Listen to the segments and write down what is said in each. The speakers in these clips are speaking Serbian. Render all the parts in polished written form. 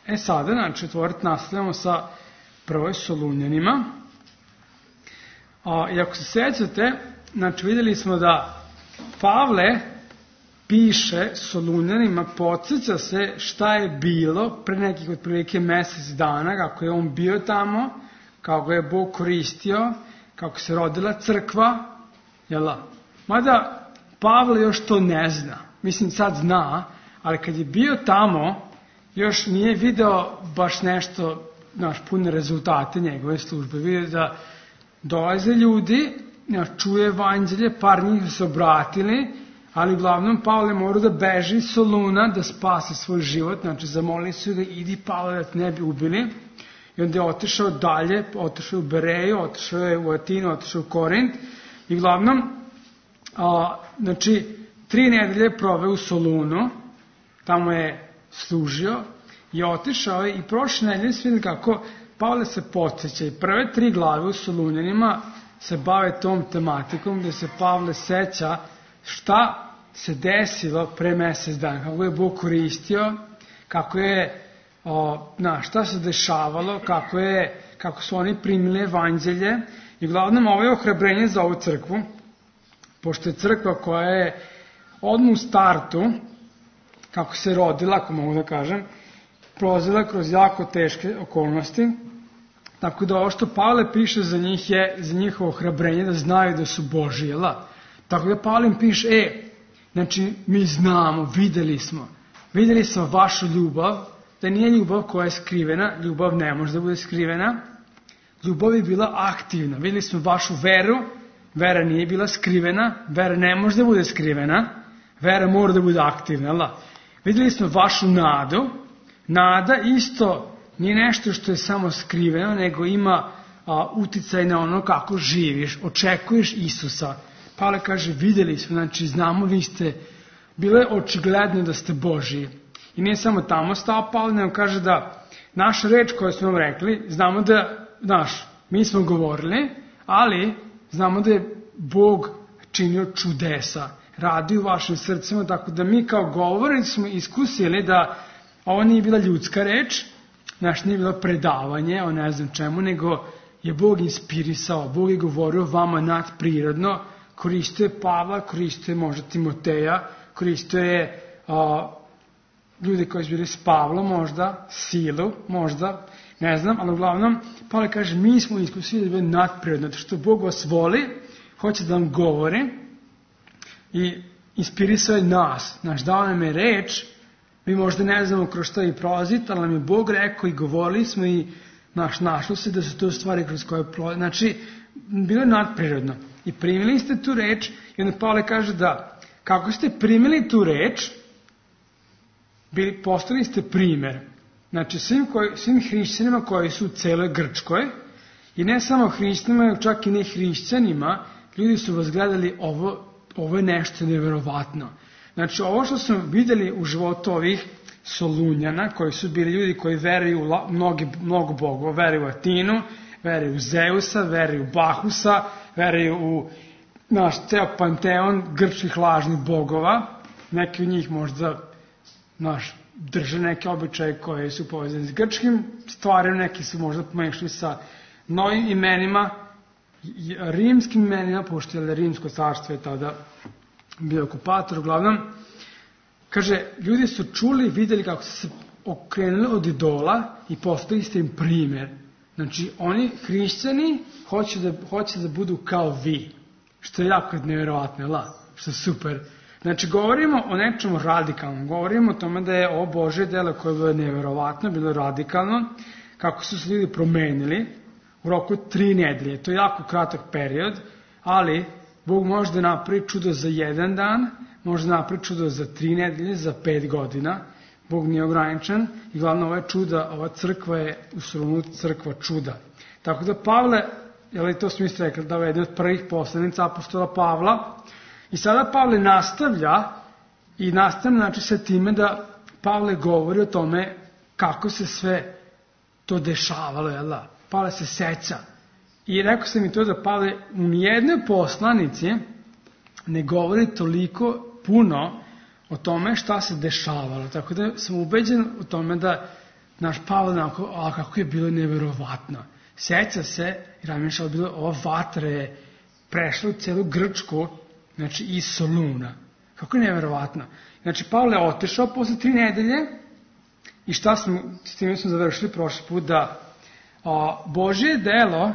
Sada, znači, nastavljamo sa prvoj Solunjanima. I ako se sjećate, znači, vidjeli smo da Pavle piše Solunjanima, podsjeća se šta je bilo pre nekih otprilike mesec dana, kako je on bio tamo, kako ga je Bog koristio, kako se rodila crkva, mada Pavle još to ne zna, mislim sad zna, ali kad je bio tamo, još nije video baš nešto, pune rezultate njegove službe, vidio da dolaze ljudi, čuje evanđelje, par njih su se obratili, ali uglavnom Pavle mora da beži iz Soluna, da spase svoj život, znači zamolili su ga, idi Pavle da te ne bi ubili, i onda je otišao dalje, otišao je u Bereju, otišao je u Atinu, otišao u Korint, i uglavnom, znači, 3 nedelje je proveo u Solunu, tamo je služio, i otišao je, i prošle nedelje se vidi kako Pavle se podsjeća, i prve 3 glave u Solunjanima se bave tom tematikom, gdje se Pavle seća šta se desilo pre mesec dana, kako je Bog koristio, kako je, šta se dešavalo, kako su oni primili evanđelje, i uglavnom ovo je ohrabrenje za ovu crkvu, pošto je crkva koja je odmah u startu, kako se rodila, ako mogu da kažem, prolazila kroz jako teške okolnosti, tako da ovo što Pavle piše za njih je za njihovo ohrabrenje da znaju da su Božji, jel'? Tako da Pavle im piše, znači mi znamo, videli smo vašu ljubav, da nije ljubav koja je skrivena, ljubav ne može da bude skrivena, ljubav je bila aktivna, videli smo vašu veru, vera nije bila skrivena, vera ne može da bude skrivena, vera mora da bude aktivna, jel'? Videli smo vašu nadu, nada isto nije nešto što je samo skriveno, nego ima uticaj na ono kako živiš, očekuješ Isusa. Pavle kaže, vidjeli smo, znači znamo, vi ste, bilo je očigledno da ste Božji. I nije samo tamo stao Pavle, nego kaže da naša reč koju smo vam rekli, znamo da, mi smo govorili, ali znamo da je Bog činio čudesa, radi u vašim srcima, tako da mi kao govornici smo iskusili da ovo nije bila ljudska reč, nije bilo predavanje o ne znam čemu, nego je Bog inspirisao, Bog je govorio vama nadprirodno, koristio je Pavla, koristio je možda Timoteja, koristio je ljude koji su bili s Pavlom možda, Silu možda, ne znam, ali uglavnom Pavle kaže mi smo iskusili da je nadprirodno, što Bog vas voli, hoće da vam govori i inspirisao je nas, dao nam je reč, mi možda ne znamo kroz što je prolaziti, ali nam je Bog rekao i govorili smo i našlo se da su to stvari kroz koje prolazi. Znači, bilo je nadprirodno. I primili ste tu reč i onda Pavle kaže da kako ste primili tu reč, postali ste primer. Znači, svim hrišćanima koji su u celoj Grčkoj i ne samo hrišćanima, čak i ne hrišćanima, ljudi su vas gledali, ovo je nešto neverovatno. Znači, ovo što smo vidjeli u životu ovih Solunjana, koji su bili ljudi koji veruju u mnogo bogova, veruju u Atinu, veruju u Zeusa, veruju u Bahusa, veruju u ceo panteon grčkih lažnih bogova, neki od njih možda drže neke običaje koje su povezane s grčkim stvarima, neki su možda pomešali sa novim imenima, rimskim imenima, pošto je rimsko carstvo je tada bio okupator, uglavnom, kaže, ljudi su čuli, vidjeli kako su se okrenuli od idola i postali ste im primjer. Znači, oni hrišćani hoće da budu kao vi, što je jako nevjerovatno, što je super. Znači, govorimo o nečemu radikalnom, govorimo o tome da je ovo Božje delo koje je bilo nevjerovatno, bilo radikalno, kako su se ljudi promenili u roku 3 nedelje. To je jako kratak period, ali Bog može da napravi čudo za 1 dan, može da napravi čudo za 3 nedelje, za 5 godina. Bog nije ograničen i glavno ova čuda, ova crkva je u Solunu crkva čuda. Tako da Pavle, to smo isto rekli, da je jedan od prvih poslanica apostola Pavla, i sada Pavle nastavlja znači sa time da Pavle govori o tome kako se sve to dešavalo, Pavle se seća. I rekao sam mi to da Pavle u nijednoj poslanici ne govori toliko puno o tome šta se dešavalo. Tako da sam ubeđen u tome da Pavle, a kako je bilo neverovatno. Sjeća se, i razmišljao bilo, ova vatra je prešla u celu Grčku, znači iz Soluna. Kako je neverovatno. Znači, Pavle je otišao posle 3 nedelje i s tim smo završili prošli put, da Božje delo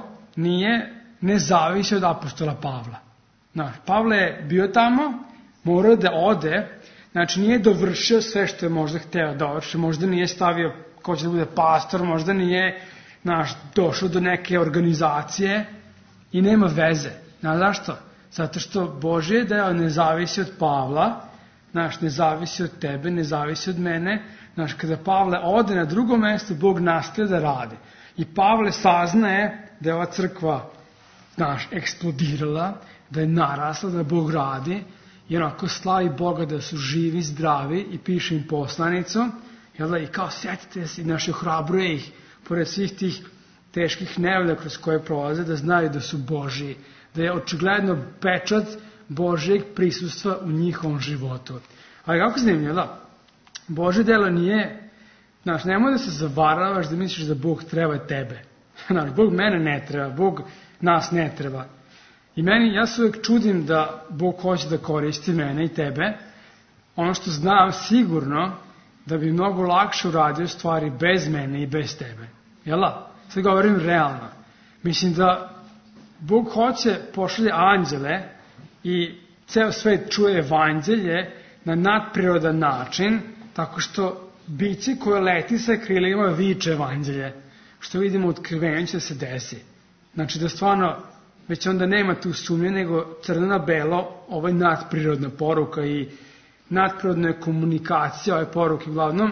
ne zavisi od apostola Pavla. Pavle je bio tamo, morao da ode, znači nije dovršio sve što je možda hteo da dovrši, možda nije stavio ko će da bude pastor, možda nije došao do neke organizacije i nema veze. Zašto? Zato što Božje delo ne zavisi od Pavla, ne zavisi od tebe, ne zavisi od mene. Kada Pavle ode na drugo mesto, Bog nastaje da radi. I Pavle saznaje da je ova crkva eksplodirala, da je narasla, da Bog radi, i onako slavi Boga da su živi, zdravi, i piše im poslanicu, i kao sjetite se, ohrabruje ih, pored svih tih teških nevolja kroz koje prolaze, da znaju da su Božji, da je očigledno pečat Božjeg prisustva u njihovom životu. Ali kako zanimljivo, Božje delo nije, nemoj da se zavaravaš da misliš da Bog treba tebe. Bog mene ne treba, Bog nas ne treba. I ja se uvijek čudim da Bog hoće da koristi mene i tebe. Ono što znam sigurno, da bi mnogo lakše uradio stvari bez mene i bez tebe. Jel'a? Sad govorim realno. Mislim da Bog hoće pošalje anđele i ceo svet čuje evanđelje na nadprirodan način, tako što biće koje leti sa krilima viče evanđelje. Što vidimo u otkrivenju će se desi. Znači da stvarno već onda nema tu sumnje, nego crno na belo, ovo je nadprirodna poruka i nadprirodna je komunikacija ove poruke. Uglavnom,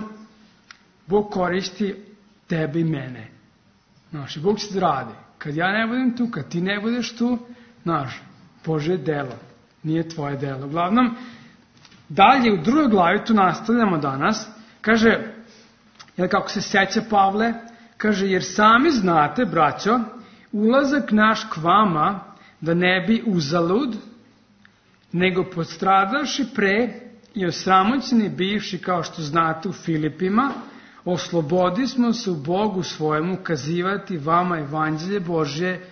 Bog koristi tebe i mene. Bog će da radi. Kad ja ne budem tu, kad ti ne budeš tu, Božje delo, nije tvoje delo. Uglavnom, dalje u 2. glavi, tu nastavljamo danas, kaže, kako se seća Pavle, kaže, jer sami znate, braćo, ulazak naš k vama da ne bi uzalud, nego postradavši pre i osramoćeni bivši, kao što znate, u Filipima, oslobodi smo se u Bogu svojemu ukazivati vama evanđelje Božje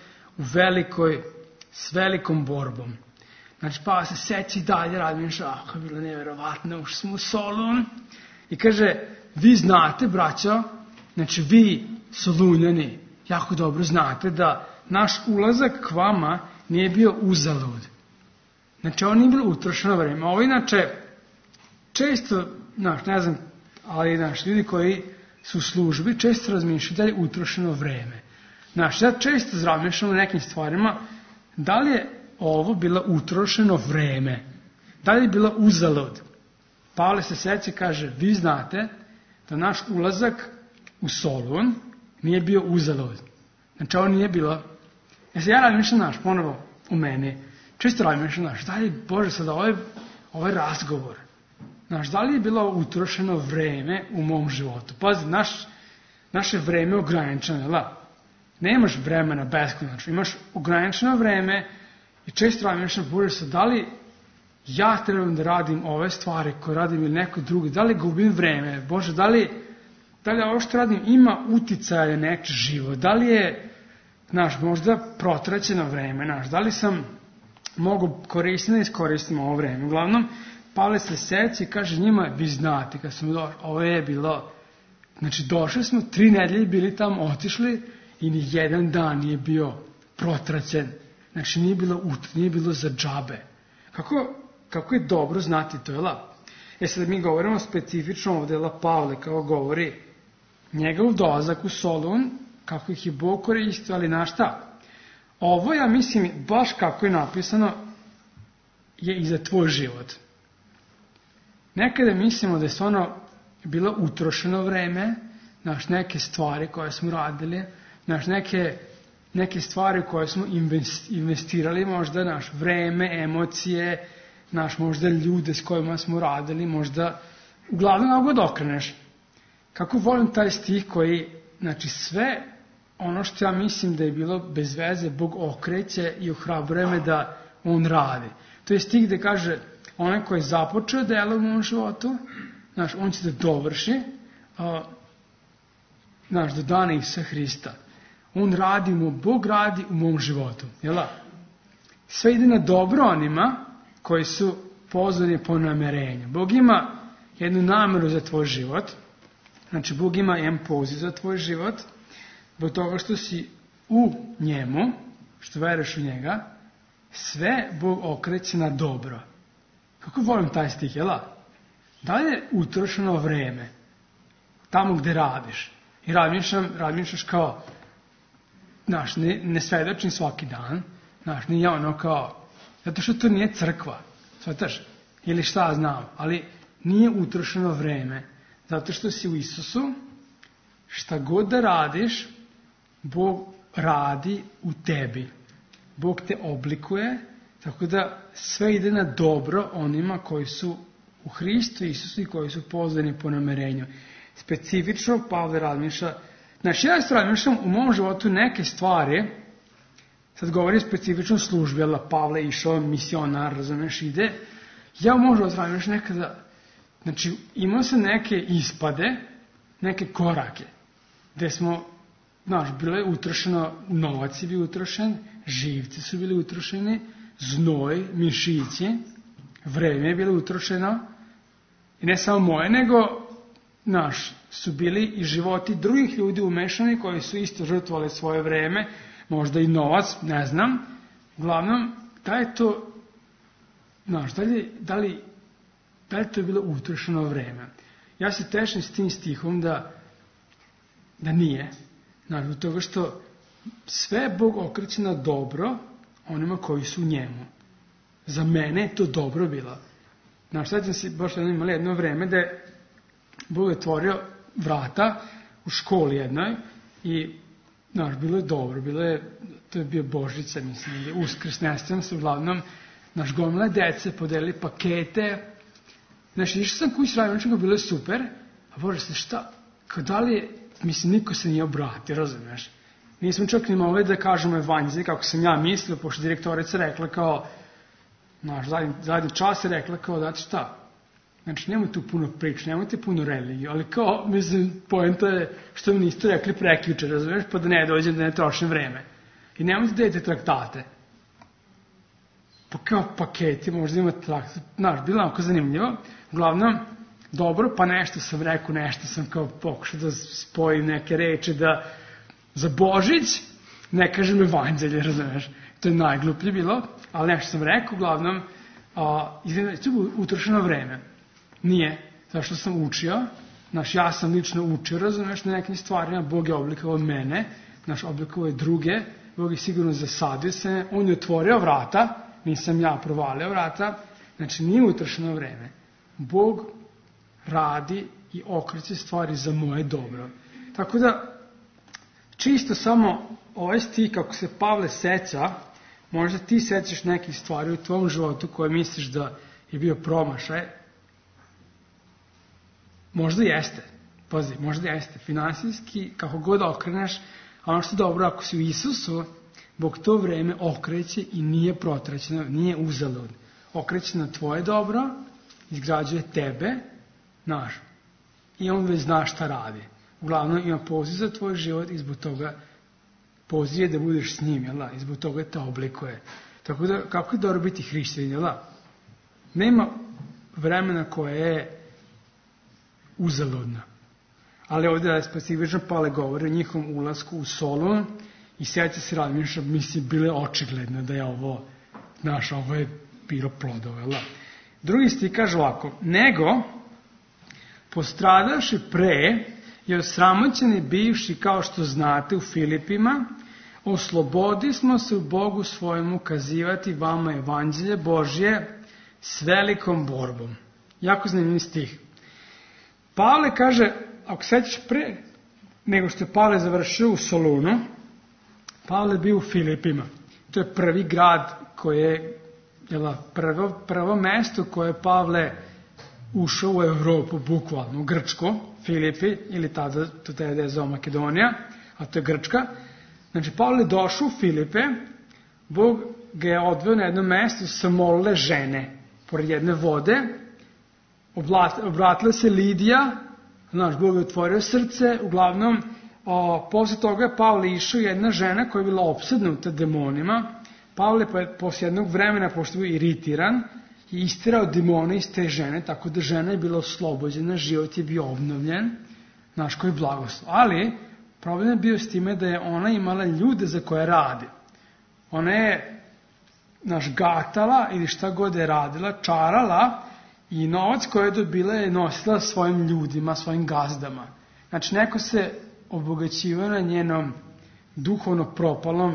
s velikom borbom. Znači, pa se seći dalje, razmišlja, kako je bilo nevjerovatno, ušli smo u Solun. I kaže, vi znate, braćo, znači vi Solunjani, jako dobro znate da naš ulazak k vama nije bio uzalud. Znači, ovo nije bilo utrošeno vreme. Ovo inače, često, ne znam, ali ljudi koji su u službi često razmišljaju da je utrošeno vreme. Ja često razmišljam o nekim stvarima, da li je ovo bilo utrošeno vreme, da li je bilo uzalud. Pavle se seća i kaže, vi znate da naš ulazak u Solun nije bio uzalud. Znači, ovo nije bilo. Ja razmišljam, ponovo u meni, često razmišljam, da li je, Bože, sad ovaj razgovor, da li je bilo utrošeno vreme u mom životu? Pazi, naše vreme je ograničeno, nemaš vremena beskonačno, imaš ograničeno vreme i često razmišljam, Bože, da li ja trebam da radim ove stvari koje radim ili neko drugi, da li gubim vreme, Bože, da li ovo što radim ima uticaja na neki život, da li je, možda protraćeno vreme, da li sam mogu koristiti da iskoristim ovo vreme. Uglavnom, Pavle se seća i kaže njima, vi znate, kad smo došli, ovo je bilo, znači došli smo, 3 nedelje bili tamo, otišli i ni jedan dan nije bio protraćen. Znači nije bilo za džabe. Kako je dobro znati to, sad mi govorimo specifično ovdje, Pavle kao govori njegov dolazak u Solun, kako ih je Bog koristio, ali šta? Ovo, ja mislim, baš kako je napisano, je i za tvoj život. Nekada mislimo da je stvarno bilo utrošeno vreme, neke stvari koje smo radili, neke stvari koje smo investirali, možda vreme, emocije, možda ljude s kojima smo radili, možda, uglavnom kako god okreneš. Kako volim taj stih koji, sve ono što ja mislim da je bilo bez veze, Bog okreće i ohrabruje me da on radi. To je stih gde kaže, onaj koji je započeo delo u mom životu, on će da dovrši do dana Isusa Hrista. Bog radi u mom životu. Jel? Sve ide na dobro onima koji su pozvani po namerenju. Bog ima jednu nameru za tvoj život. Znači, Bog ima jedan poziv za tvoj život. Zbog toga što si u njemu, što veruješ u njega, sve Bog okreće na dobro. Kako volim taj stih, jel? Da li je utrošeno vreme tamo gde radiš? I razmišljaš kao, ne svedočim svaki dan, nije ono kao, zato što to nije crkva, shvataš? Ili šta znam, ali nije utrošeno vreme, zato što si u Isusu, šta god da radiš, Bog radi u tebi. Bog te oblikuje, tako da sve ide na dobro onima koji su u Hristu Isusu i koji su pozvani po namerenju. Specifično Pavle razmišlja, ja razmišljam u mom životu neke stvari, sad govorim specifično službi, ali Pavle je išao misionar, razumeš, ide, ja u mom životu razmišljam nekada, imao sam neke ispade, neke korake, gde smo, bilo je utrošeno, novac je bio utrošen, živci su bili utrošeni, znoj, mišići, vreme je bilo utrošeno, i ne samo moje, nego su bili i životi drugih ljudi umešani koji su isto žrtvovali svoje vreme, možda i novac, ne znam. Uglavnom, da je to, da li to je bilo utrošeno vreme? Ja se tešim s tim stihom da nije. Zbog toga što sve Bog okreće na dobro onima koji su u njemu. Za mene je to dobro bilo. Sad sam si baš imali jedno vreme da je Bog je otvorio vrata u školi jednoj i bilo je dobro, to je bio Božica, mislim, ili Uskrs, ne znam se, uglavnom, gomila dece, podelili pakete, išao sam kući raditi, bilo je super, a Bože se šta, kao da li je, mislim, niko se nije obratio, razumiješ? Nismo čak ni mogli da kažemo evanđelje, kako sam ja mislio, pošto direktorica rekla kao, zadnji čas je rekla kao, znate šta, nemoj tu puno priča, nemojte puno religiju, ali kao, mislim, poenta je što mi niste rekli prekjuče, razumiješ, pa da ne dođem, da ne trošim vreme. I nemojte da idete traktate. Pa kao paketi, možda imate traktate, bilo onako zanimljivo. Uglavnom, dobro, pa nešto sam rekao, nešto sam kao pokušao da spojim neke reči, da za Božić ne kažem evanđelje, razumiješ. To je najgluplje bilo, ali nešto sam rekao, uglavnom, to je utrošeno vreme. Nije, zato što sam učio, ja sam lično učio, razumiješ, na nekim stvarima, Bog je oblikovao mene, oblikovao je druge, Bog je sigurno zasadio se, on je otvorio vrata, nisam ja provalio vrata, nije utrošeno vreme. Bog radi i okreće stvari za moje dobro. Tako da, čisto samo ovaj stih, kako se Pavle seća, možda ti sećaš nekih stvari u tvom životu koje misliš da je bio promašaj. Možda jeste, pazi, možda jeste, finansijski, kako god okreneš, a ono što je dobro, ako si u Isusu, Bog to vreme okreće i nije protraćeno, nije uzalud. Okreće na tvoje dobro, izgrađuje tebe, i on već zna šta radi. Uglavnom ima poziv za tvoj život i zbog toga poziv je da budeš s njim, i zbog toga te oblikuje. Tako da, kako je dobro biti hrišćanin, nema vremena koje je uzaludno. Ali ovdje je specifično Pavle govori o njihovom ulasku u Solun i sjeća se razmišlja, mislim, bile očigledno da je ovo, ovo je bilo plodove. Drugi stih kaže ovako, nego postradavši pre i osramoćeni bivši, kao što znate, u Filipima, oslobodi smo se u Bogu svojemu ukazivati vama evanđelje Božje s velikom borbom. Jako zanimljiv stih. Pavle kaže, ako sećaš pre nego što je Pavle završio u Solunu, Pavle bio u Filipima. To je prvi grad koji je, prvo mesto koje je Pavle ušao u Evropu, bukvalno, u Grčko, Filipi, ili tada, to je zove Makedonija, a to je Grčka. Pavle je došao u Filipe, Bog ga je odveo na jedno mesto sa molile žene, pored jedne vode, obratila se Lidija, Bog je otvorio srce, uglavnom, posle toga je Pavle išao jedna žena koja je bila opsednuta demonima. Pavle posle jednog vremena, pošto je bio iritiran, je istirao demone iz te žene, tako da žena je bila oslobođena, život je bio obnovljen, naš koji blagoslov. Ali problem je bio s time da je ona imala ljude za koje radi. Ona je gatala ili šta god je radila, čarala i novac koji je dobila je nosila svojim ljudima, svojim gazdama. Znači neko se obogaćivao na njenom duhovno propalom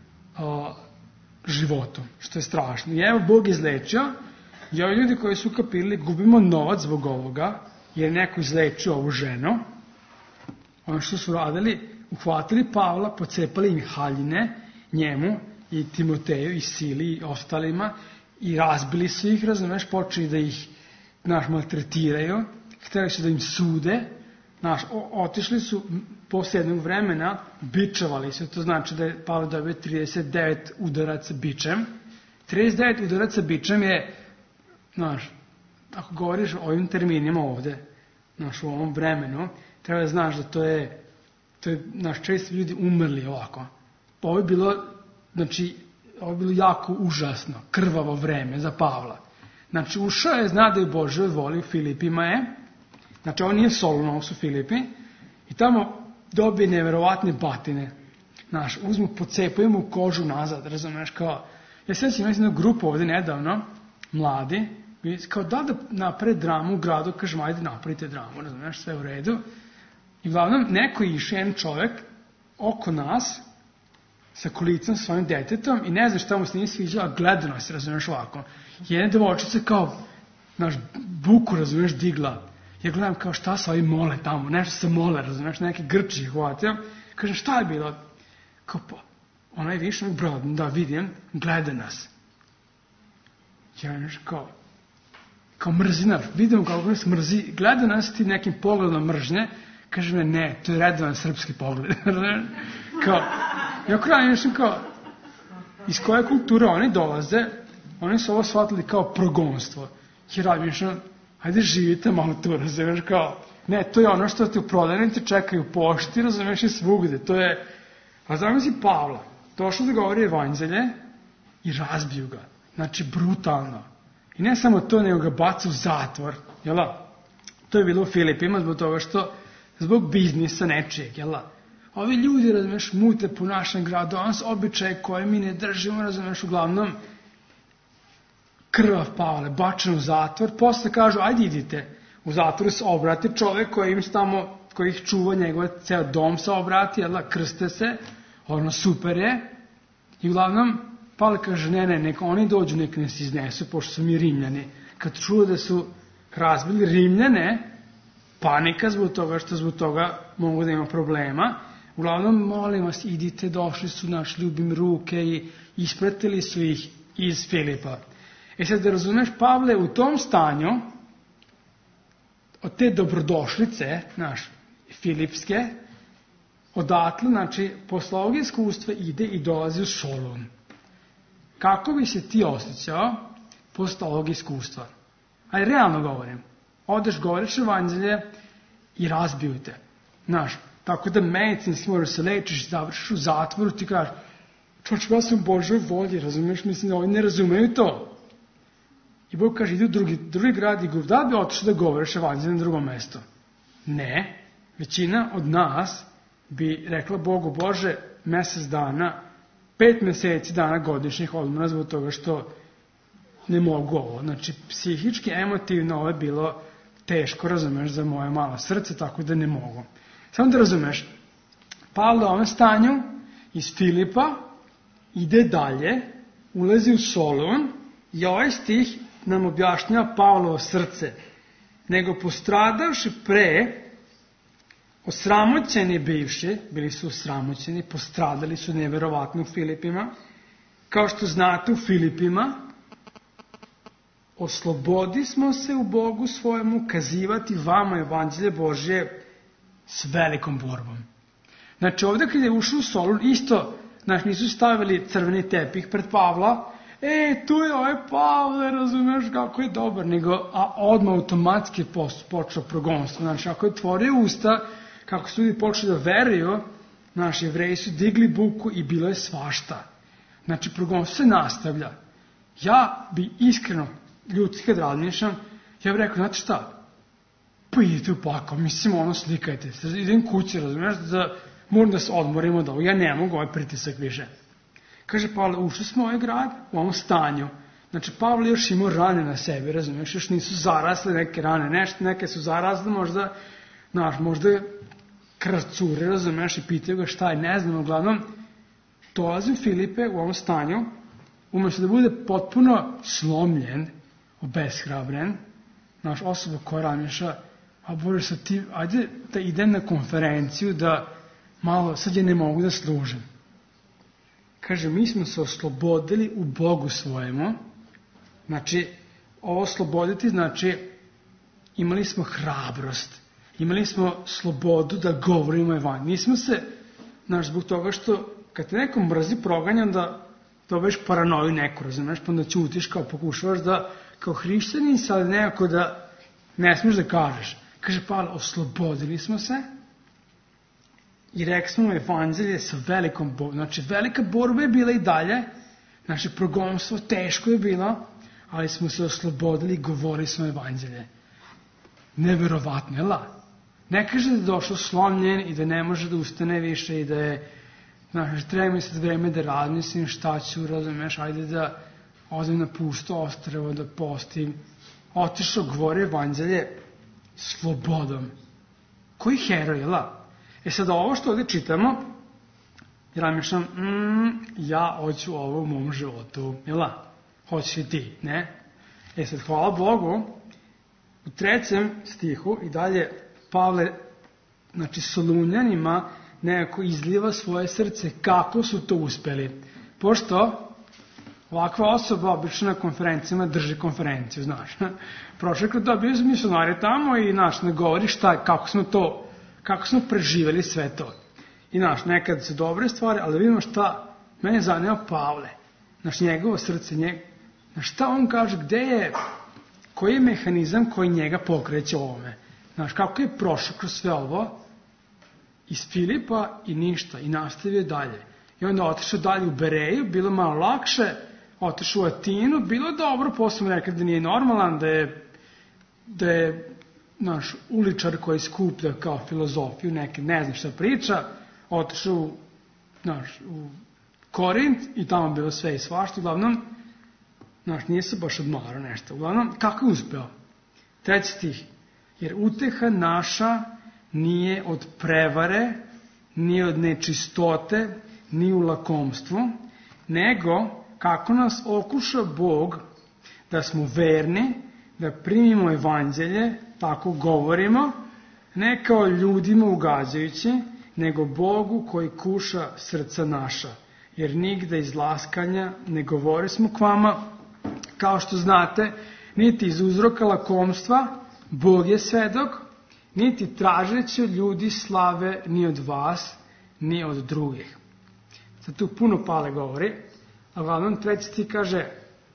životu, što je strašno. I evo Bog izlečio i ovi ljudi koji su kapirali gubimo novac zbog ovoga, jer neko izlečio ovu ženu. Ono što su radili, uhvatili Pavla, pocepali im haljine, njemu i Timoteju i Sili i ostalima i razbili su ih, razumeš, počeli da ih maltretiraju, htjeli su da im sude, otišli su posle jednog vremena, bičevali su, to znači da je Pavle dobio 39 udaraca bičem. 39 udaraca bičem je, ako govoriš o ovim terminima ovde, u ovom vremenu, treba da znaš da to je često ljudi umrli ovako. Ovo je bilo jako užasno, krvavo vreme za Pavla. Znači, ušao je, zna da je u Božoj voli, u Filipima je, znači, ovo nije Solun, ovo su Filipi, i tamo dobije neverovatne batine. Uzmu, pocepaju mu kožu nazad, razumeš, kao, ja sam imao jednu grupu ovde nedavno, mladi, kao da naprave dramu u gradu, kažem, ajde napravite dramu, razumeš, sve u redu. I uglavnom, neko je išao, jedan čovek, oko nas, sa kolicom, svojim detetom, i ne znam šta mu se nije sviđala, gledano se, razumeš, ovako. Jedna devojčica kao, buku, razumeš, digla. Ja gledam kao šta se ovi mole tamo, nešto se mole, razumeš, neki grči ih hvatio. Kažem, šta je bilo? Kao, ona je više brod, da vidim, gleda nas. Ja nešto kao mrzina, vidim kako nas mrzi, gleda nas ti nekim pogledom mržnje, kaže me, ne, to je redovan srpski pogled. Kao, ja krajem nešto kao, iz koje kulture oni dolaze, oni su ovo shvatili kao progonstvo. Jer radim nešto, ajde živite malo tu, razumeš, kao, ne, to je ono što te u prodavnici čekaju pošti, razumeš, i svugde, to je, a zamisli Pavla, došao da govori evanđelje i razbiju ga, znači brutalno. I ne samo to, nego ga baca u zatvor, jel'a? To je bilo u Filipima zbog toga što, zbog biznisa nečijeg, jel'a? Ovi ljudi, razumeš, mute po našem gradu, on su običaje koje mi ne držimo, razumeš, uglavnom, krvav Pavle, bačen u zatvor, posle kažu, ajde idite. U zatvoru se obrati čovek koji ih čuva, njegov ceo dom se obrati, krste se, ono super je. I uglavnom, Pavle kaže, ne, neka oni dođu, neka nas iznesu, pošto su mi Rimljani. Kad čuo da su razbili Rimljane, panika zbog toga što zbog toga mogu da ima problema. Uglavnom, molim vas, idite, došli su naš ljubim ruke i ispratili su ih iz Filipa. Sad da razumeš, Pavle u tom stanju, od te dobrodošlice, filipske, odatle, znači, posle ovog iskustva ide i dolazi u Solun. Kako bi se ti osjećao posle ovog iskustva? Ali realno govorim. Odeš, govoriš evanđelje i razbiju te. Tako da medicinski moraš se lečiš, završiš u zatvoru, ti kažeš, čoč, ja sam u Božoj volji, razumiješ, mislim da ovi ne razumeju to. I Bog kaže, idu drugi grad i govori, da bi otišao da govoriš evanđelje na drugom mestu? Ne, većina od nas bi rekla Bogu, Bože, mesec dana, 5 meseci dana godišnjih odmora zbog toga što ne mogu ovo. Znači, psihički, emotivno ovo je bilo teško, razumeš, za moje malo srce, tako da ne mogu. Samo da razumeš, Pavle u ovom stanju iz Filipa ide dalje, ulazi u Solun i ovaj stih nam objašnjava Pavlovo srce. Nego postradavši pre, osramoćeni bivši, bili su osramoćeni, postradali su neverovatno u Filipima, kao što znate u Filipima, oslobodi smo se u Bogu svojemu kazivati vama evanđelje Božje s velikom borbom. Znači ovdje kad je ušao u Solun, isto, nisu stavili crveni tepih pred Pavla, tu je ovaj Pavle, razumeš kako je dobar, nego, a odmah automatski je počeo progonstvo. Znači ako je otvorio usta, kako su ljudi počeli da veruju, naši Jevreji su digli buku i bilo je svašta. Znači, progonstvo se nastavlja. Ja bi iskreno, ljudski kad razmišljam, ja bih rekao, znate šta, pa idete u pakao, mislim, slikajte se, idem kući, razumiješ, da moram da se odmorimo od ovo, ja ne mogu ovaj pritisak više. Kaže Pavle, ušli smo u ovaj grad u ovom stanju. Znači, Pavle još imao rane na sebi, razumiješ, još nisu zarasle neke rane, neke su zarasle, možda krcure, razumiješ, i pitaju ga šta je, ne znam, uglavnom, dolazi u Filipe u ovom stanju, umjesto da bude potpuno slomljen, obeshrabren, naš osoba koja razmišlja, a Bože, sad ti, ajde da idem na konferenciju, da malo, sad je ne mogu da služim. Kaže, mi smo se oslobodili u Bogu svojemu. Znači, ovo osloboditi znači imali smo hrabrost, imali smo slobodu da govorimo evanđelje. Nismo se, zbog toga što kad te neko mrzi proganja, onda dobiješ paranoju neku, razumiješ, pa onda ćutiš kao pokušavaš da kao hrišćanin sad nekako da ne smiješ da kažeš. Kaže Pavle, oslobodili smo se i rekli smo evanđelje sa velikom borbom. Znači, velika borba je bila i dalje, naše progonstvo teško je bilo, ali smo se oslobodili i govorili smo evanđelje. Neverovatno, jel da? Ne kaže da je došao slomljen i da ne može da ustane više i da je, treba mi sad vreme da razmislim šta ću, razumiješ, ajde da odem na pusto ostrvo, da postim. Otišao, govori evanđelje slobodom. Koji heroj, jel da? Sad ovo što ovdje čitamo, ja razmišljam, ja hoću ovo u mom životu, jel da? Hoćeš i ti, ne? Sad, hvala Bogu, u 3. stihu i dalje Pavle, znači Solunjanima, nekako izliva svoje srce kako su to uspeli. Pošto ovakva osoba obično na konferencijama drži konferenciju, znaš. Prošle kada dobiju misionari tamo i ne govori kako smo preživjeli sve to. I nekad su dobre stvari, ali vidimo šta mene zanima Pavle. Njegovo srce, šta on kaže, koji je mehanizam koji njega pokreće ovome. Kako je prošao kroz sve ovo iz Filipa i ništa, i nastavio dalje. I onda otišao dalje u Bereju, bilo malo lakše, otišao u Atinu, bilo dobro, posle mu rekao da nije normalan, da je naš uličar koji skuplja kao filozofiju, ne znam šta priča, otišao u Korint i tamo bilo sve i svašta, uglavnom, nije se baš odmarao nešto, uglavnom, kako je uspeo? 3. stih, jer uteha naša nije od prevare, ni od nečistote, ni u lakomstvu, nego kako nas okuša Bog da smo verni, da primimo evanđelje, tako govorimo, ne kao ljudima ugađajući, nego Bogu koji kuša srca naša. Jer nigde iz laskanja ne govori smo k vama, kao što znate, niti iz uzroka lakomstva, Bog je svedok, niti tražeći od ljudi slave ni od vas, ni od drugih. Sad tu puno Pavle govori, a uglavnom 3. stih kaže,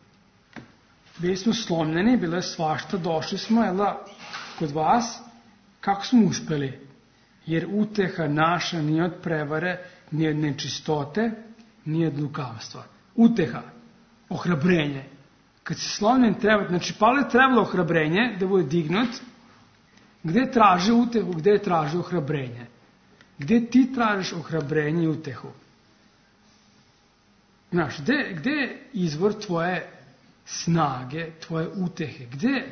bili smo slomljeni, bilo je svašta, došli smo, kod vas, kako smo uspeli? Jer uteha naša nije od prevare, ni od nečistote, ni od lukavstva. Uteha, ohrabrenje. Kad se slomljen treba, znači Pavle je trebalo ohrabrenje da bude dignut, gde traži utehu, gde traži ohrabrenje? Gde ti tražiš ohrabrenje i utehu? Gde je izvor tvoje snage, tvoje utehe?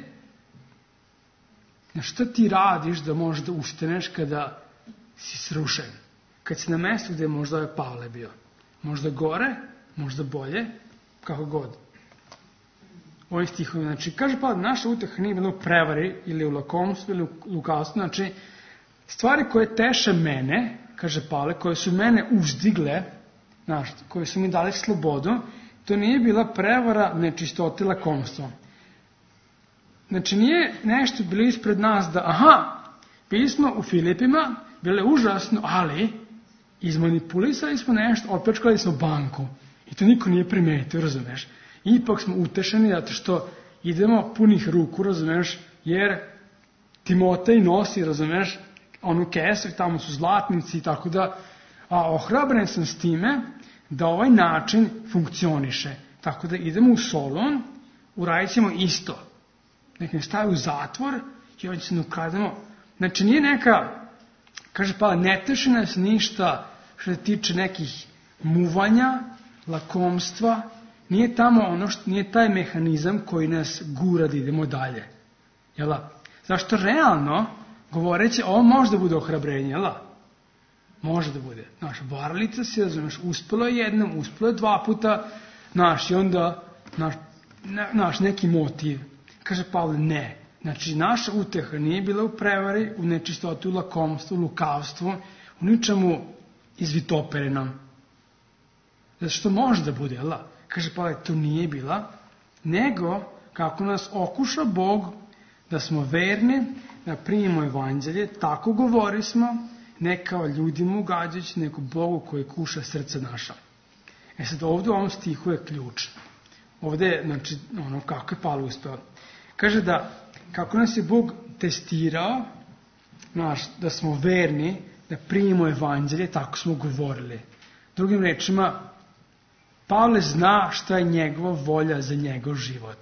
Šta ti radiš da možeš da ustaneš kada si srušen? Kad si na mjestu gde možda je Pavle bio. Možda gore, možda bolje, kako god. Ovim stihom, znači, kaže Pavle, naša uteha nije bila u prevari ili u lakomstvu ili u lukavstvu, znači, stvari koje teše mene, kaže Pavle, koje su mene uzdigle, koje su mi dali slobodu, to nije bila prevara, nečistote, lakomstvo. Znači, nije nešto bilo ispred nas da, bili smo u Filipima, bilo je užasno, ali izmanipulisali smo nešto, opljačkali smo banku. I to niko nije primetio, razumeš? Ipak smo utešeni zato što idemo punih ruku, razumeš? Jer Timotej nosi, razumeš, onu kesu i tamo su zlatnici, tako da ohrabren sam s time da ovaj način funkcioniše. Tako da idemo u Solun, uradit ćemo isto. Nek ne stavi u zatvor i ovdje se ne ukrademo. Znači nije neka, kaže Pavle, ne teši nas ništa što se tiče nekih muvanja, lakomstva, nije tamo nije taj mehanizam koji nas gura da idemo dalje. Jela? Zašto realno, govoreći, ovo može da bude ohrabrenje, jela? Može da bude. Varalica se, razumeš, uspelo je jednom, uspelo je 2 puta, i onda, neki motiv. Kaže Pavle, ne. Znači, naša uteha nije bila u prevari, u nečistoti, u lakomstvu, u lukavstvu, u ničemu izvitoperenom. Zato što može da bude, jel? Kaže Pavle, to nije bila, nego kako nas okuša Bog da smo verni, da primimo evanđelje, tako govori smo, ne kao ljudima ugađajući, nego Bogu koji kuša srca naša. Sad ovdje u ovom stihu je ključ. Ovdje je, znači, kako je Pavle uspeo. Kaže da, kako nas je Bog testirao, da smo verni, da primimo evanđelje, tako smo govorili. Drugim rečima, Pavle zna šta je njegova volja za njegov život.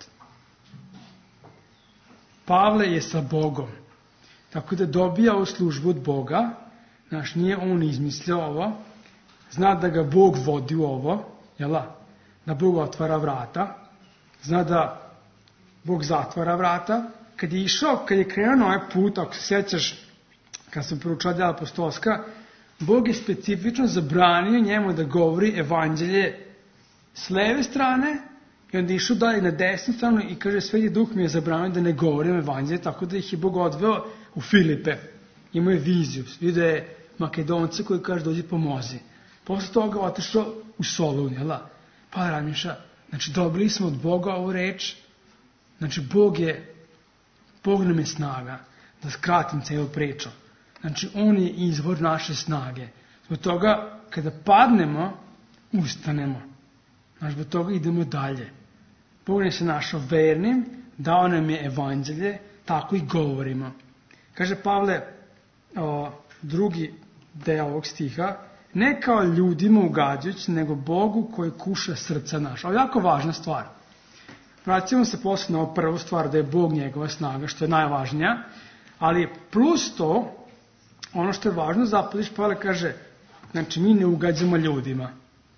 Pavle je sa Bogom. Tako da dobija ovu službu od Boga, nije on izmislio ovo, zna da ga Bog vodi u ovo, da Bog otvara vrata, zna da Bog zatvara vrata. Kad je krenuo na ovaj put, ako se sjećaš, kad sam proučao djela apostolska, Bog je specifično zabranio njemu da govori evanđelje s leve strane i onda išao dalje na desnu stranu i kaže, Sveti Duh mi je zabranio da ne govorim evanđelje, tako da ih je Bog odveo u Filipe. Imao je viziju, vidio je Makedonce koji kaže, dođi pomozi. Posle toga otišao u Solun, pa razmišlja, znači dobili smo od Boga ovu reč, znači Bog nam je snaga, da skratim celu priču. Znači on je izvor naše snage. Zbog toga kada padnemo, ustanemo. Znači zbog toga idemo dalje. Bog nas je našao vernim, dao nam je evanđelje, tako i govorimo. Kaže Pavle, drugi deo ovog stiha, ne kao ljudima ugađajući, nego Bogu koji kuša srca naša. Ovo je jako važna stvar. Vratimo se posle na ovu prvu stvar, da je Bog njegova snaga, što je najvažnija, ali plus to, ono što je važno, zapadiš, Pavle kaže, znači mi ne ugađamo ljudima.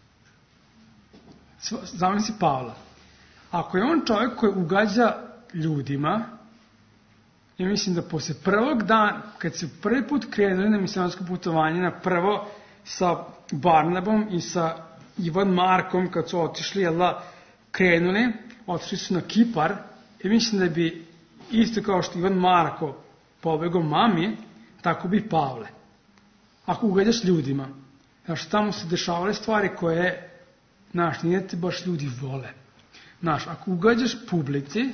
Zamisli Pavla. Ako je on čovjek koji ugađa ljudima, ja mislim da posle prvog dana, kad se prvi put krenuli na misionarsko putovanje, na prvo sa Barnabom i sa Ivan Markom, kad su otišli, krenuli, otišli su na Kipar, i mislim da bi isto kao što Ivan Marko pobegao mami, tako bi Pavle. Ako ugađaš ljudima, znači tamo se dešavale stvari koje, nije te baš ljudi vole. Ako ugađaš publici,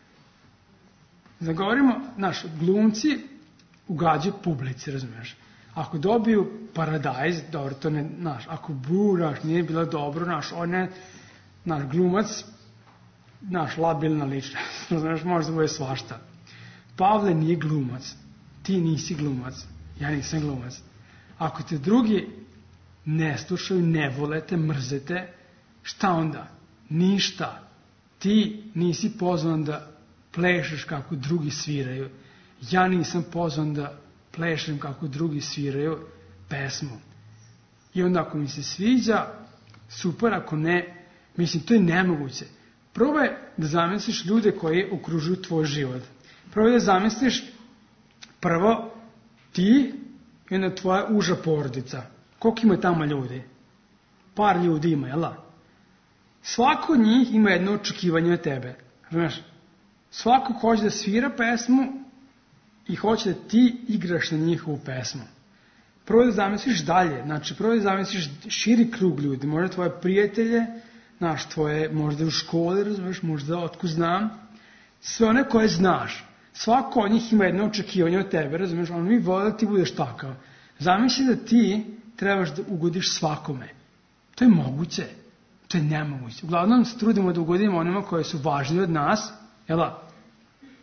da govorimo, glumci ugađaju publici, razumiješ? Ako dobiju paradajz, dobro, to ne, ako buraš, nije bilo dobro, glumac, labilna ličnost, razumiješ, može da bude svašta. Pavle nije glumac, ti nisi glumac, ja nisam glumac. Ako te drugi ne slušaju, ne volete, mrzete, šta onda? Ništa. Ti nisi pozvan da plešeš kako drugi sviraju. Ja nisam pozvan da plešem kako drugi sviraju pesmu. I onda ako mi se sviđa, super, ako ne, mislim, to je nemoguće. Probaj da zamisliš ljude koji okružuju tvoj život. Probaj da zamisliš prvo ti i onda tvoja uža porodica. Koliko ima tamo ljudi? Par ljudi ima, jel? Svako od njih ima jedno očekivanje od tebe. Znaš, svako hoće da svira pesmu i hoće da ti igraš na njihovu pesmu. Prvo da zamisliš dalje, znači prvo da zamisliš širi krug ljudi, možda tvoje prijatelje, tvoje možda u školi, razumiješ, možda otkud znam, sve one koje znaš. Svako od njih ima jedno očekivanje od tebe, razumiješ, mi vole da ti budeš takav. Zamisli da ti trebaš da ugodiš svakome. To je moguće, to je nemoguće. Uglavnom se trudimo da ugodimo onima koji su važni od nas,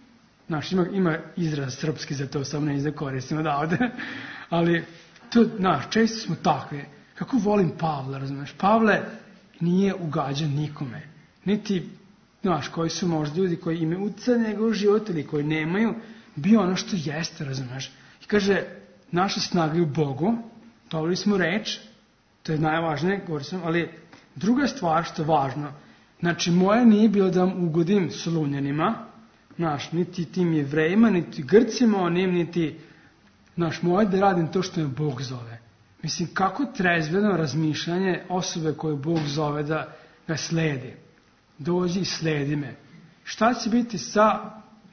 Znaš, ima izraz srpski za to, samo ne da koristimo odavde, ali to, znaš, često smo takve. Kako volim Pavla, razumeš? Pavle nije ugađao nikome. Niti, znaš, koji su možda ljudi koji imaju utjecaj na njegov život ili koji nemaju, bio ono što jeste, razumeš? I kaže, naša snaga je u Bogu, dobili smo reč, to je najvažnije, govorio sam, ali druga stvar što je važno, znači moje nije bilo da vam ugodim Solunjanima, znaš, niti tim Jevrejima, niti Grcima, niti, znaš, moje da radim to što me Bog zove. Mislim, kako trezveno razmišljanje osobe koju Bog zove da ga sledi. Dođi i sledi me. Šta će biti sa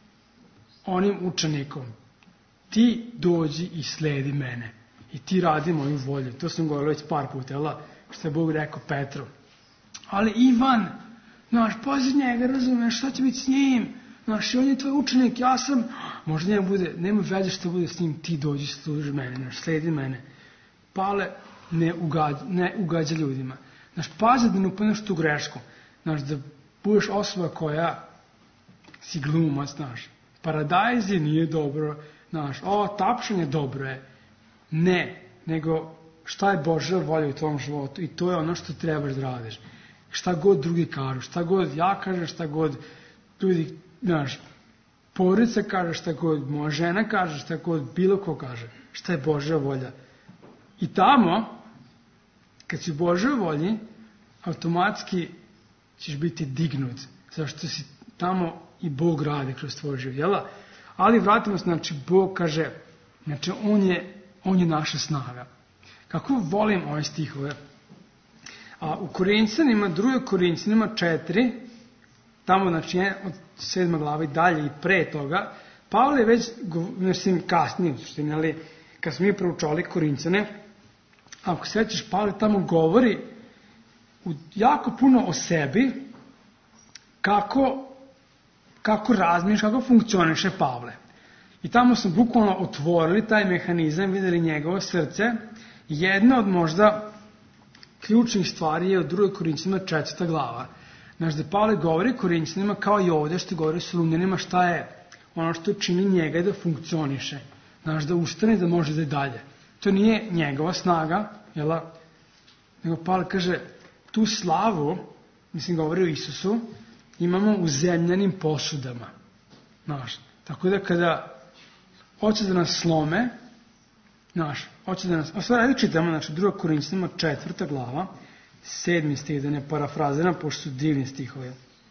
onim učenikom? Ti dođi i sledi mene. I ti radi moju volju. To sam govorio već par puta, jel? Što je Bog rekao Petru. Ali Ivan, znaš, pazi njega, razumeš, šta će biti s njim? Znaš, on je tvoj učenik, ja sam... Možda njemu bude, nema veze što bude s njim, ti dođi, služi mene, znaš, sledi mene. Pavle ne ugađa ljudima. Znaš, pazi da ne upadneš tu grešku. Znaš, da budeš osoba koja si glumac, znaš. Paradajzi nije dobro, znaš, tapšanje dobro je. Ne, nego šta je Božja volja u tvom životu i to je ono što trebaš da radiš. Šta god drugi kažu, šta god ja kažem, šta god ljudi, znaš, porodica kaže, šta god moja žena kaže, šta god bilo ko kaže, šta je Božja volja. I tamo, kad si u Božjoj volji, automatski ćeš biti dignut, zašto si tamo i Bog radi kroz tvoj život, jel? Ali vratimo se, znači, Bog kaže, znači, on je naša snaga. Kako volim ove stihove? A u Korinćanima, 2. Korinćanima 4, tamo, znači, od 7. glava i dalje i pre toga, Pavle je već, mislim, kasnije, ali kad smo mi proučali Korinćane, ako sećaš, Pavle tamo govori jako puno o sebi, kako razmišlja, kako funkcioniše Pavle. I tamo smo bukvalno otvorili taj mehanizam, vidjeli njegovo srce. Jedna od možda ključnih stvari je od 2. Korinćanima 4. glava. Znaš, da Pavle govori Korinćanima kao i ovdje što govori Solunjanima šta je ono što čini njega da funkcioniše. Znaš, da ustane, da može da je dalje. To nije njegova snaga, jel? Nego Pavle kaže, tu slavu, mislim govori o Isusu, imamo u zemljanim posudama. Znaš, tako da kada hoće da nas slome, znaš, hoće da nas... A sve radi čitamo, znači, 2. Korinćanima 4. glava, 7. stih, da ne parafraziram, pošto su divni stihovi.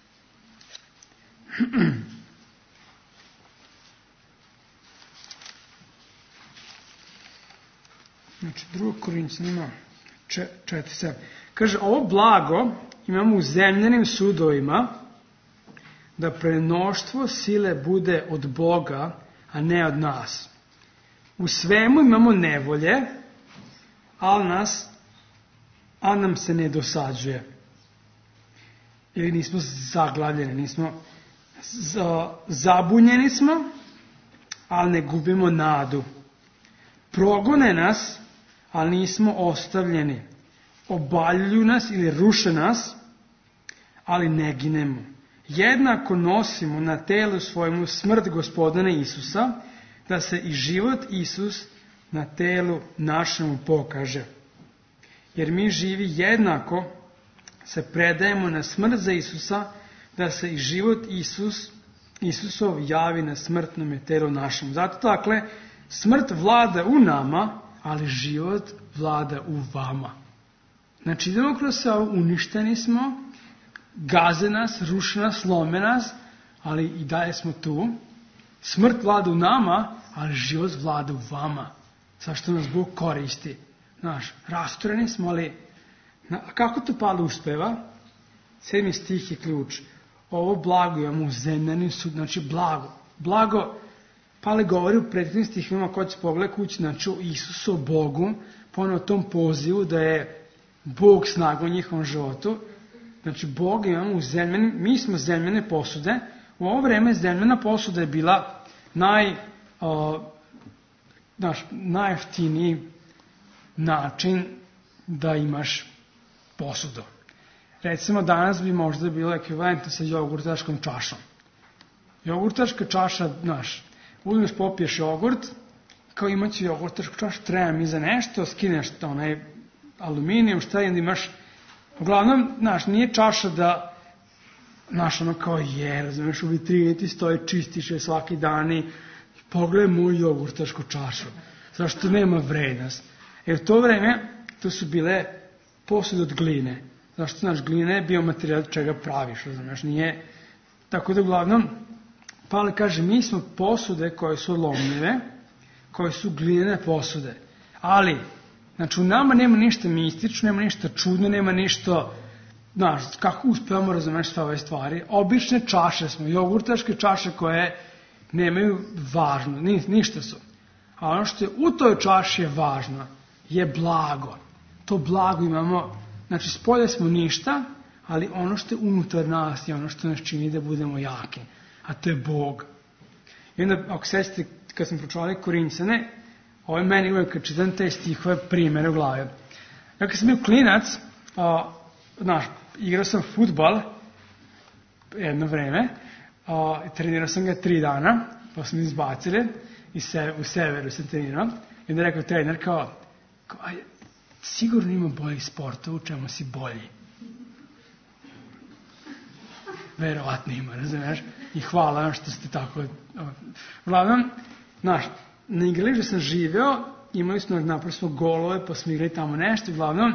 Znači, 2. Korinćanima 4.7. Kaže, ovo blago imamo u zemljanim sudovima, da prenoštvo sile bude od Boga, a ne od nas. U svemu imamo nevolje, ali nam se ne dosađuje. Ili nismo zaglavljeni, nismo zabunjeni smo, ali ne gubimo nadu. Progone nas, ali nismo ostavljeni. Obaljuju nas ili ruše nas, ali ne ginemo. Jednako nosimo na telu svojemu smrt Gospodina Isusa, da se i život Isus na telu našemu pokaže. Jer mi živi jednako se predajemo na smrt za Isusa, da se i život Isusov javi na smrtnom telu našem. Zato, dakle, smrt vlada u nama, ali život vlada u vama. Znači, idemo kroz sve, uništeni smo, gaze nas, ruše nas, slome nas, ali i dalje smo tu. Smrt vlada u nama, ali život vlada u vama. Zašto nas Bog koristi? Znaš, rastureni smo, ali kako to Pavle uspeva? 7. stih je ključ. Ovo blago imamo u zemljanim sud, znači blago. Blago, Pavle govori u prethodnim stihima, ko će pogled kući, znači o Isusu, o Bogu, ponovno o tom pozivu da je Bog snaga u njihovom životu. Znači, Bog imamo u zemljanim, mi smo zemljane posude. U ovo vreme zemljana posuda je bila najjeftiniji način da imaš posudu. Recimo, danas bi možda bilo ekvivalentno sa jogurtaškom čašom. Jogurtaška čaša, uzmeš, popiješ jogurt, kao imaću jogurtašku čašu, treba mi za nešto, skineš onaj aluminijum, šta je, imaš, uglavnom, nije čaša da, ono kao razumeš, u vitrini ti stoji, čistiš je svaki dan i pogledaj moju jogurtašku čašu, zašto nema vrednost. Jer u to vreme, to su bile posude od gline, zašto, glina je bio materijal čega praviš, razumeš, nije, tako da uglavnom, Pavle kaže, mi smo posude koje su lomljive, koje su glinene posude. Ali, u nama nema ništa mistično, nema ništa čudno, nema ništa, kako uspevamo razumjeti sve ove stvari. Obične čaše smo, jogurtaške čaše koje nemaju važno, ništa su. A ono što je u toj čaši je važno, je blago. To blago imamo, spolje smo ništa, ali ono što je unutar nas je ono što nas čini da budemo jaki. A to je Bog. I onda, ako sećate, kad smo pročitali Korincane, ovo je meni uvijek kad čitam te stihove primere u glavi. Ja kad sam bio klinac, igrao sam fudbal jedno vreme, trenirao sam ga 3 dana, pa smo izbacili, u Severu sam trenirao, i onda rekao trener sigurno ima boljih sporta, u čemu si bolji. Verovatno ima, razumiješ? I hvala vam što ste tako. Uglavnom, na igralištu sam živeo, imali smo naprosto golove, pa smo igrali tamo nešto, uglavnom,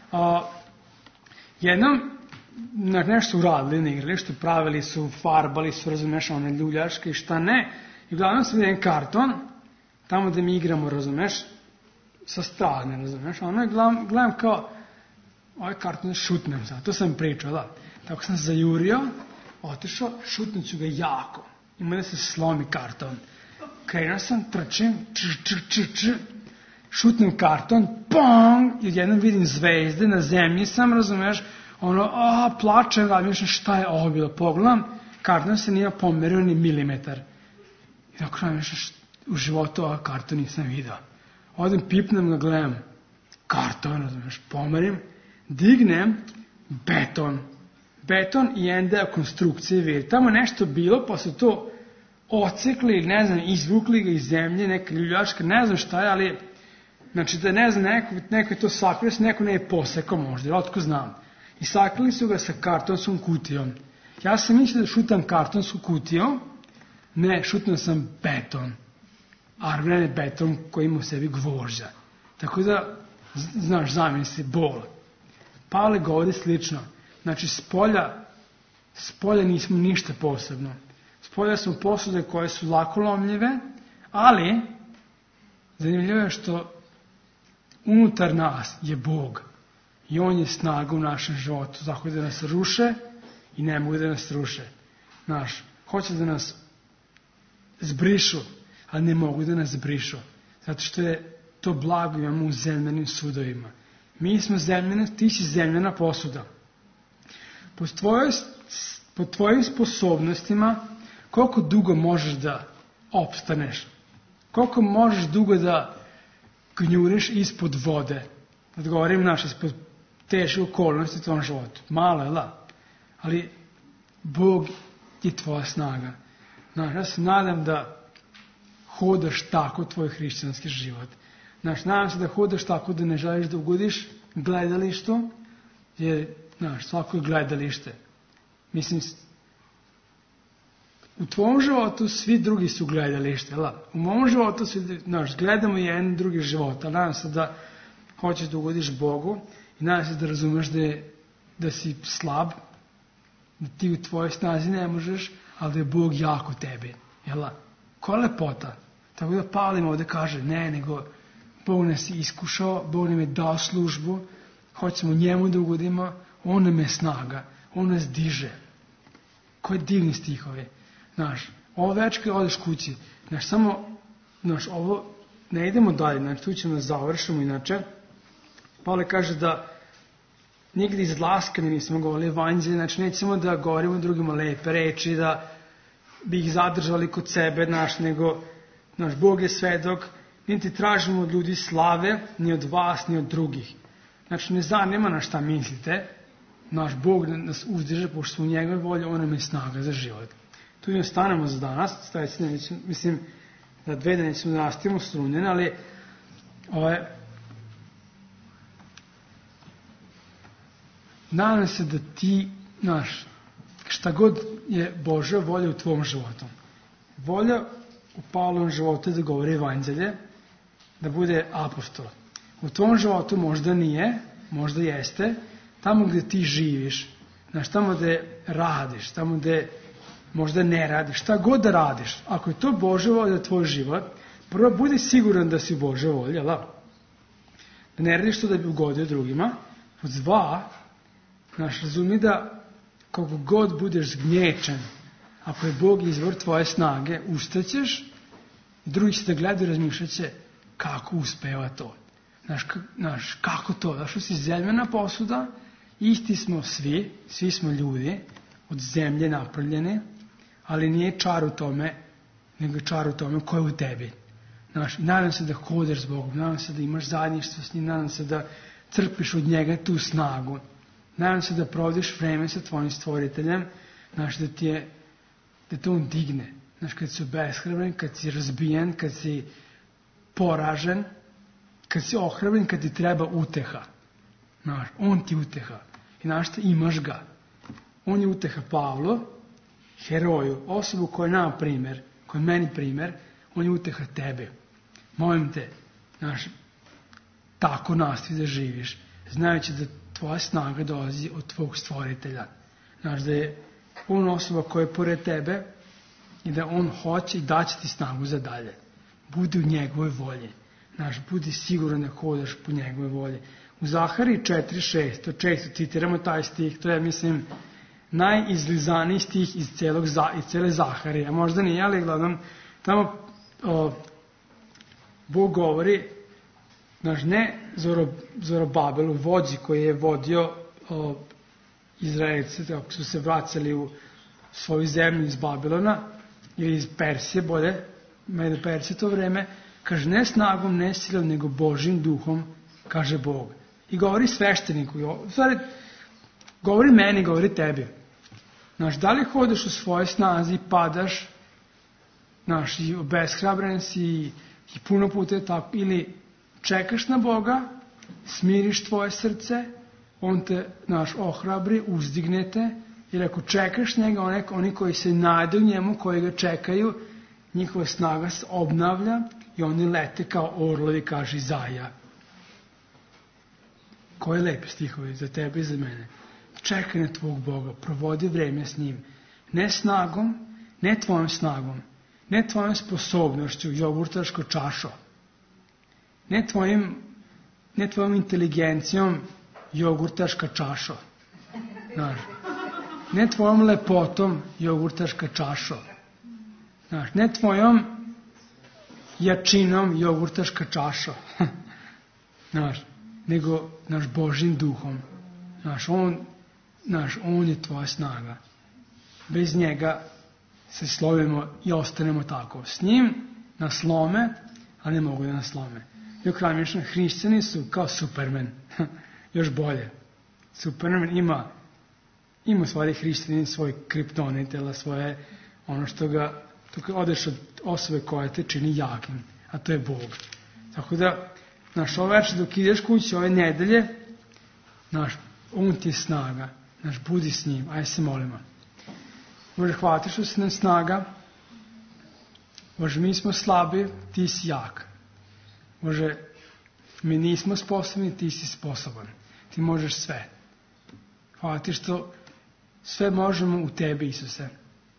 jednom, nešto su uradili na igralištu, pravili su, farbali su, razumiješ, one ljuljačke i šta ne, i uglavnom sam vidio jedan karton, tamo da mi igramo, razumiješ, sa strane, razumiješ, gledam kao, ovaj karton šutnem sad, to sam pričao, da. Tako sam zajurio, otišao, šutnuću ga jako. Ima da se slomi karton. Krenuo sam, trčim, šutnem karton, pong, i odjednom vidim zvezde, na zemlji sam, razumiješ, plačem, razmišljam šta je ovo bilo. Pogledam, karton se nije pomerio ni milimetar. I tako razmišljam, u životu ovaj karton nisam vidio. Odem, pipnem ga, gledam, karton, razumiješ, pomerim, dignem, beton i jedan deo konstrukcije vidi. Tamo nešto bilo, pa su to ocekli, ne znam, izvukli ga iz zemlje, neka ljuljačka, ne znam šta je, ali, da ne znam, neko je to sakrilo, neko ne je posekao možda, ili otko znam. I sakrili su ga sa kartonskom kutijom. Ja sam mislio da šutam kartonsku kutiju, ne, šutno sam beton. Armren beton koji ima u sebi gvožđa. Tako da, zamisli, bol. Pavle govori slično. Spolja nismo ništa posebno. Spolja smo posude koje su lako lomljive, ali zanimljivo je što unutar nas je Bog i On je snaga u našem životu. Zato da nas ruše i ne mogu da nas ruše. Hoće da nas zbrišu, ali ne mogu da nas zbrišu. Zato što je to blago imamo u zemljanim sudovima. Mi smo zemljana, ti si zemljana posuda. Po tvojim sposobnostima, koliko dugo možeš da opstaneš? Koliko možeš dugo da gnjuriš ispod vode? Odgovorim ispod teške okolnosti u tvojom životu. Malo je, ali Bog je tvoja snaga. Ja se nadam da hodaš tako tvoj hrišćanski život. Nadam se da hodaš tako da ne želiš da ugodiš gledalištu, jer svako je gledalište. Mislim, u tvojom životu svi drugi su gledalište. U mom životu gledamo jedan drugi život, a nadam se da hoćeš da ugodiš Bogu i nadam se da razumeš da si slab, da ti u tvojoj snazi ne možeš, ali da je Bog jako tebi. Koja lepota. Tako da Pavle ovdje kaže, ne, nego Bog nas je iskušao, Bog nam je dao službu, hoćemo njemu da ugodimo, On nam je snaga, On nas diže. Koji divni stihovi. Ovo već kad odeš kući, ovo, ne idemo dalje, tu ćemo da završimo, inače, Pavle kaže da nigdje iz laskanja nismo govorili evanđelje, nećemo da govorimo drugima lepe reči, da bi ih zadržali kod sebe, nego Bog je svedok, niti tražimo od ljudi slave, ni od vas, ni od drugih. Ne zanima na šta mislite, naš Bog nas uzdiže, pošto smo u njegove volje, On nam je snaga za život. tu i ostanemo za danas. Mislim da 2 dana ćemo da nastavimo Solunjane, ali nadam se da ti, šta god je Božja volja u tvom životu. Volja u Pavlovom životu je da govori evanđelje, da bude apostol. U tvom životu možda nije, možda jeste, tamo gde ti živiš, tamo gde radiš, tamo gde možda ne radiš, šta god da radiš, ako je to Božja volja tvoj život, prvo budi siguran da si u Božja volja, da ne radiš to da bi ugodio drugima. Pod 2, razumi da koliko god budeš zgnječen, ako je Bog izvor tvoje snage, ustaćeš i drugi će da gledaju i razmišljat će kako uspeva to. Kako to? Zašto si zemljena posuda, isti smo svi smo ljudi, od zemlje napravljene, ali nije čar u tome, nego čar u tome ko je u tebi. Nadam se da hodeš s Bogom, nadam se da imaš zajedništvo s njim, nadam se da crpiš od njega tu snagu. Nadam se da provodiš vreme sa tvojim stvoriteljem, da te on digne. Kad si obeshrabren, kad si razbijen, kad si poražen, kad si ohrabren, kad ti treba uteha. On ti uteha. I imaš ga. On je uteha Pavlu, heroju, osobu koja je nama primer, koja je meni primer, on je uteha tebe. Molim te, tako nastavi da živiš, znajući da tvoja snaga dolazi od tvog stvoritelja. Da je on osoba koja je pored tebe i da on hoće i daće ti snagu za dalje. Budi u njegovoj volji. Budi siguran da hodaš po njegove volje. U Zahariji 4.6, to često citiramo taj stih, to je, mislim, najizlizaniji stih iz cele Zaharije. A možda nije, ali gledam, tamo Bog govori, ne Zorobabelu, vođi koji je vodio Izraelce, kako su se vracali u svoju zemlju iz Babilona, ili iz Persije, bolje, Medo Persije to vreme, kaže, ne snagom, ne silom, nego Božjim duhom, kaže Bog. I govori svešteniku, govori meni, govori tebi. Da li hodeš u svojoj snazi, padaš, i obeshrabren si, i puno puta je tako, ili čekaš na Boga, smiriš tvoje srce, on te, ohrabri, uzdignete, jer ako čekaš njega, oni koji se nade u njemu, koji ga čekaju, njihova snaga se obnavlja i oni lete kao orlovi, kaže Izaija. Koje lepe stihovi za tebe i za mene. Čekaj na tvog Boga, provodi vreme s njim. Ne snagom, ne tvojom snagom, ne tvojom sposobnošću, jogurtaško čašo. Ne tvojom inteligencijom, jogurtaška čašo. Ne tvojom lepotom, jogurtaška čašo. Ne tvojom jačinom, jogurtaška čašo. Nego naš Božjim duhom. On je tvoja snaga. Bez njega se slovimo i ostanemo tako. S njim nas slome, a ne mogu da nas slome. I okrajmično, hrišćani su kao Superman. Još bolje. Superman ima u stvari hrišćanin svoj kriptonit, svoje ono što ga odeš od osobe koja te čini jakim, a to je Bog. Tako da, ove večer dok ideš kući ove nedelje, on ti je snaga, budi s njim, ajde se molimo. Bože, hvala ti što si nam snaga, Bože, mi smo slabi, ti si jak. Bože, mi nismo sposobni, ti si sposoban. Ti možeš sve. Hvala ti što sve možemo u tebi, Isuse.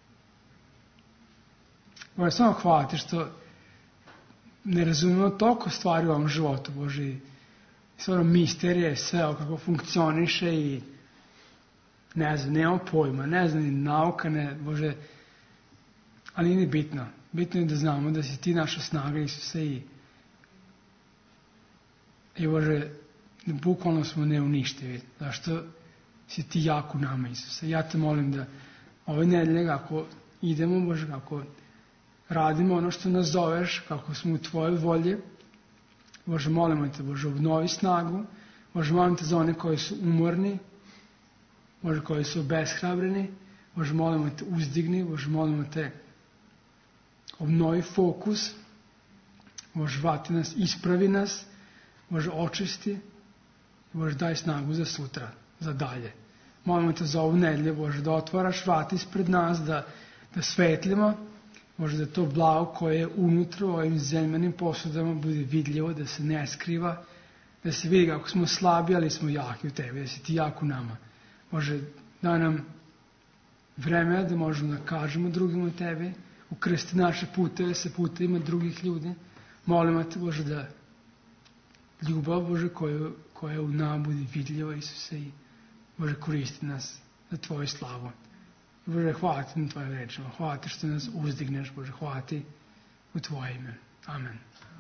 Bože, samo hvala ti što ne razumemo toliko stvari u ovom životu, Bože, sve ono misterije, sve kako funkcioniše i ne znam, nemamo pojma, ne znam, ni nauka, Bože, ali nije bitno. Bitno je da znamo da si ti naša snaga, Isuse, i Bože, bukvalno smo neuništivi, zašto si ti jak u nama, Isuse. Ja te molim da ove nedelje, ako idemo, Bože, kako radimo ono što nas zoveš, kako smo u tvojoj volji, Bože, molimo te, Bože, obnovi snagu, Bože, molim te za one koji su umorni, Bože, koji su obeshrabreni, Bože, molimo te, uzdigni, Bože, molimo te, obnovi fokus, Bože, vati nas, ispravi nas, Bože, očisti, Bože, daj snagu za sutra, za dalje. Molimo te za ovu nedelju, Bože, da otvaraš vrata ispred nas, da svetlimo, Bože, da to blago koje je unutra u ovim zemljanim posudama bude vidljivo, da se ne skriva, da se vidi kako smo slabi, ali smo jaki u tebi, da si ti jak u nama. Bože, daj nam vreme da možemo da kažemo drugim o tebi, ukrsti naše puteve sa putevima drugih ljudi. Molimo te, Bože, da ljubav, Bože, koja je u nama bude vidljiva, Isuse, i Bože, koristi nas za tvoju slavu. Bože, hvala ti na tvojim rečima, hvala ti što nas uzdigneš, Bože, hvala ti u tvoje ime. Amen.